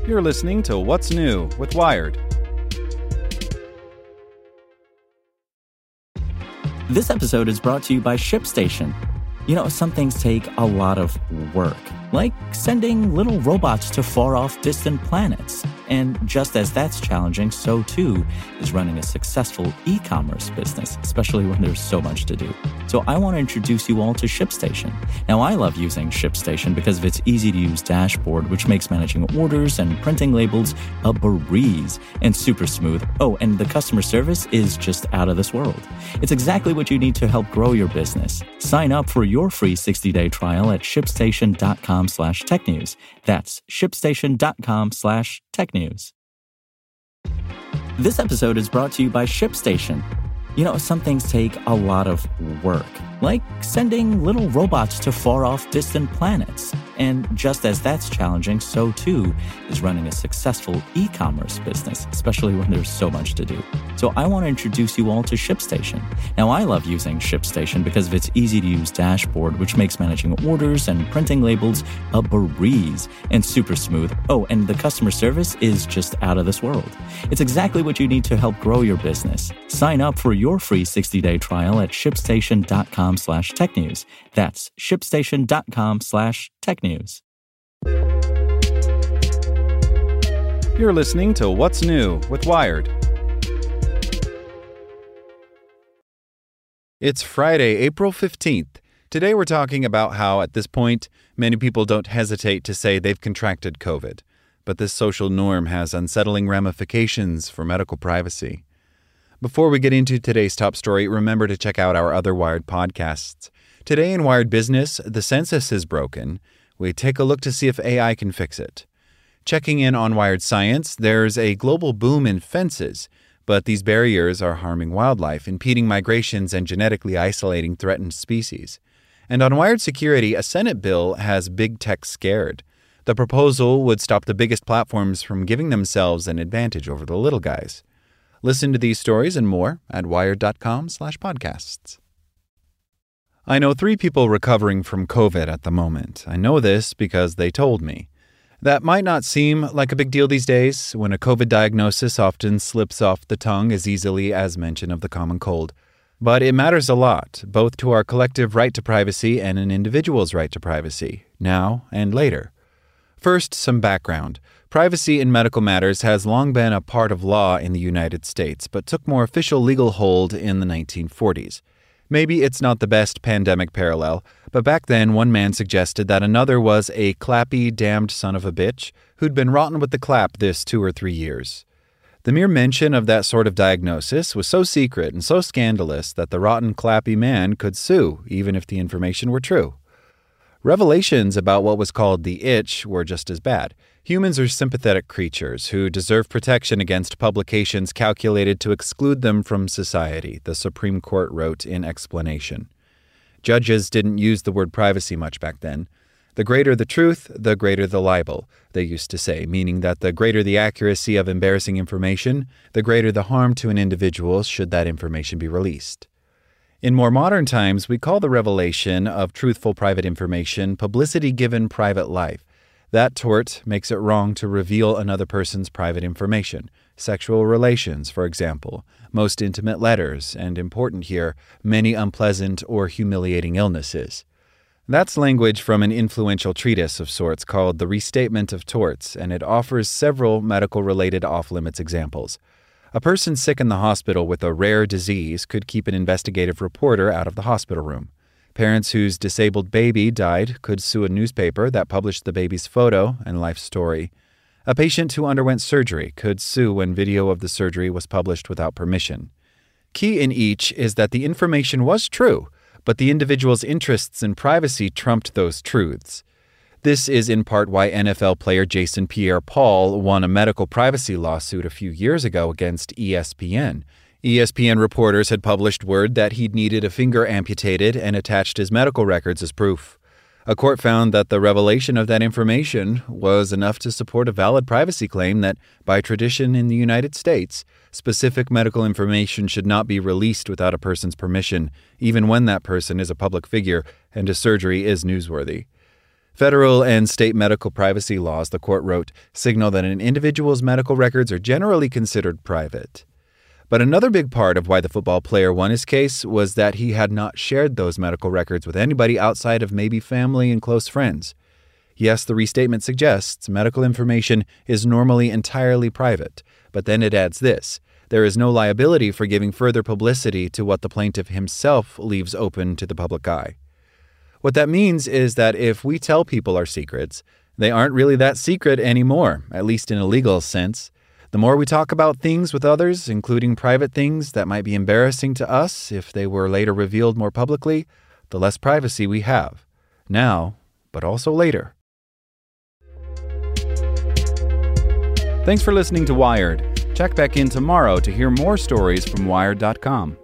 You're listening to What's New with Wired. This episode is brought to you by ShipStation. You know, some things take a lot of work, like sending little robots to far-off distant planets. And just as that's challenging, so too is running a successful e-commerce business, especially when there's so much to do. So I want to introduce you all to ShipStation. Now, I love using ShipStation because of its easy-to-use dashboard, which makes managing orders and printing labels a breeze and super smooth. Oh, and the customer service is just out of this world. It's exactly what you need to help grow your business. Sign up for your free 60-day trial at shipstation.com/technews. That's shipstation.com/technews. This episode is brought to you by ShipStation. You know, some things take a lot of work, like sending little robots to far-off distant planets. And just as that's challenging, so too is running a successful e-commerce business, especially when there's so much to do. So I want to introduce you all to ShipStation. Now, I love using ShipStation because of its easy-to-use dashboard, which makes managing orders and printing labels a breeze and super smooth. Oh, and the customer service is just out of this world. It's exactly what you need to help grow your business. Sign up for your free 60-day trial at shipstation.com/technews. That's shipstation.com/technews. You're listening to What's New with Wired. It's Friday, April 15th. Today we're talking about how, at this point, many people don't hesitate to say they've contracted COVID. But this social norm has unsettling ramifications for medical privacy. Before we get into today's top story, remember to check out our other Wired podcasts. Today in Wired Business, the census is broken. We take a look to see if AI can fix it. Checking in on Wired Science, there's a global boom in fences, but these barriers are harming wildlife, impeding migrations and genetically isolating threatened species. And on Wired Security, a Senate bill has big tech scared. The proposal would stop the biggest platforms from giving themselves an advantage over the little guys. Listen to these stories and more at wired.com/podcasts. I know 3 people recovering from COVID at the moment. I know this because they told me. That might not seem like a big deal these days, when a COVID diagnosis often slips off the tongue as easily as mention of the common cold. But it matters a lot, both to our collective right to privacy and an individual's right to privacy, now and later. First, some background. Privacy in medical matters has long been a part of law in the United States, but took more official legal hold in the 1940s. Maybe it's not the best pandemic parallel, but back then one man suggested that another was a clappy, damned son of a bitch who'd been rotten with the clap this 2 or 3 years. The mere mention of that sort of diagnosis was so secret and so scandalous that the rotten, clappy man could sue, even if the information were true. Revelations about what was called the itch were just as bad. Humans are sympathetic creatures who deserve protection against publications calculated to exclude them from society, the Supreme Court wrote in explanation. Judges didn't use the word privacy much back then. The greater the truth, the greater the libel, they used to say, meaning that the greater the accuracy of embarrassing information, the greater the harm to an individual should that information be released. In more modern times, we call the revelation of truthful private information publicity given private life. That tort makes it wrong to reveal another person's private information, sexual relations, for example, most intimate letters, and important here, many unpleasant or humiliating illnesses. That's language from an influential treatise of sorts called The Restatement of Torts, and it offers several medical-related off-limits examples. A person sick in the hospital with a rare disease could keep an investigative reporter out of the hospital room. Parents whose disabled baby died could sue a newspaper that published the baby's photo and life story. A patient who underwent surgery could sue when video of the surgery was published without permission. Key in each is that the information was true, but the individual's interests in privacy trumped those truths. This is in part why NFL player Jason Pierre-Paul won a medical privacy lawsuit a few years ago against ESPN. ESPN reporters had published word that he'd needed a finger amputated and attached his medical records as proof. A court found that the revelation of that information was enough to support a valid privacy claim that, by tradition in the United States, specific medical information should not be released without a person's permission, even when that person is a public figure and a surgery is newsworthy. Federal and state medical privacy laws, the court wrote, signal that an individual's medical records are generally considered private. But another big part of why the football player won his case was that he had not shared those medical records with anybody outside of maybe family and close friends. Yes, the restatement suggests medical information is normally entirely private, but then it adds this: there is no liability for giving further publicity to what the plaintiff himself leaves open to the public eye. What that means is that if we tell people our secrets, they aren't really that secret anymore, at least in a legal sense. The more we talk about things with others, including private things that might be embarrassing to us if they were later revealed more publicly, the less privacy we have. Now, but also later. Thanks for listening to Wired. Check back in tomorrow to hear more stories from Wired.com.